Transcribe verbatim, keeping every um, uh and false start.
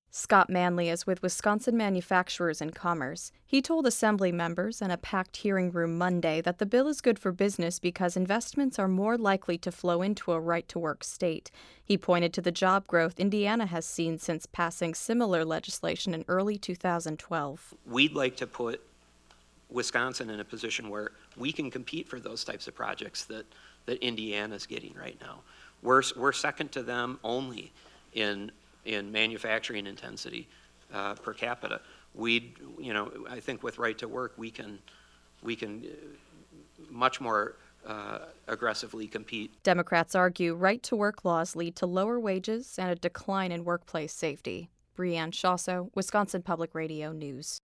Scott Manley is with Wisconsin Manufacturers and Commerce. He told Assembly members in a packed hearing room Monday that the bill is good for business because investments are more likely to flow into a right-to-work state. He pointed to the job growth Indiana has seen since passing similar legislation in early two thousand twelve. We'd like to put Wisconsin in a position where we can compete for those types of projects that, that Indiana's getting right now. We're, we're second to them only in in manufacturing intensity uh, per capita. We, you know, I think with right to work, we can, we can much more uh, aggressively compete. Democrats argue right to work laws lead to lower wages and a decline in workplace safety. Brianne Shasso, Wisconsin Public Radio News.